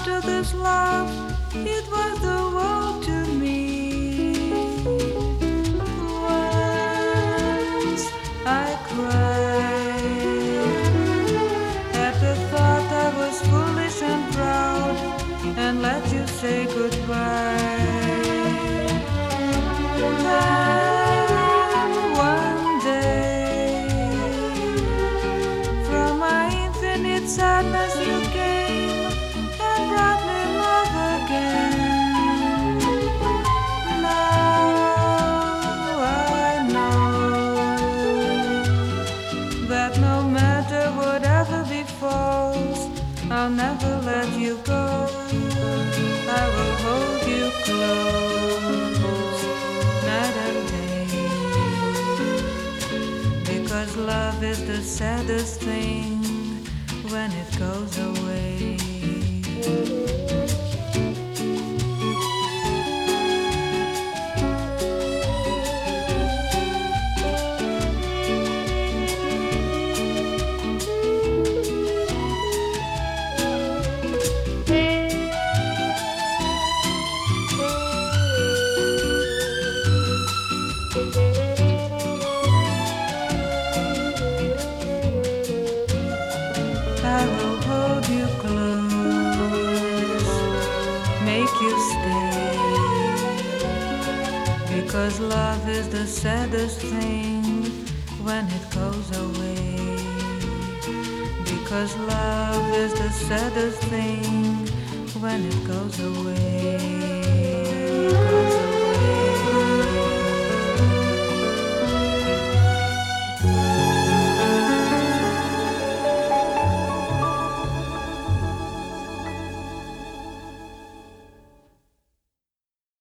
after this love, it was the world to me. Once I cried at the thought I was foolish and proud and let you say goodbye. Then one day, from my infinite sadness you came and brought me love again. Now I know that no matter whatever befalls, I'll never let you go. I will hold you close night and day, because love is the saddest thing when it goes away. I will hold you close, make you stay, because love is the saddest thing when it goes away. Because love is the saddest thing when it goes away.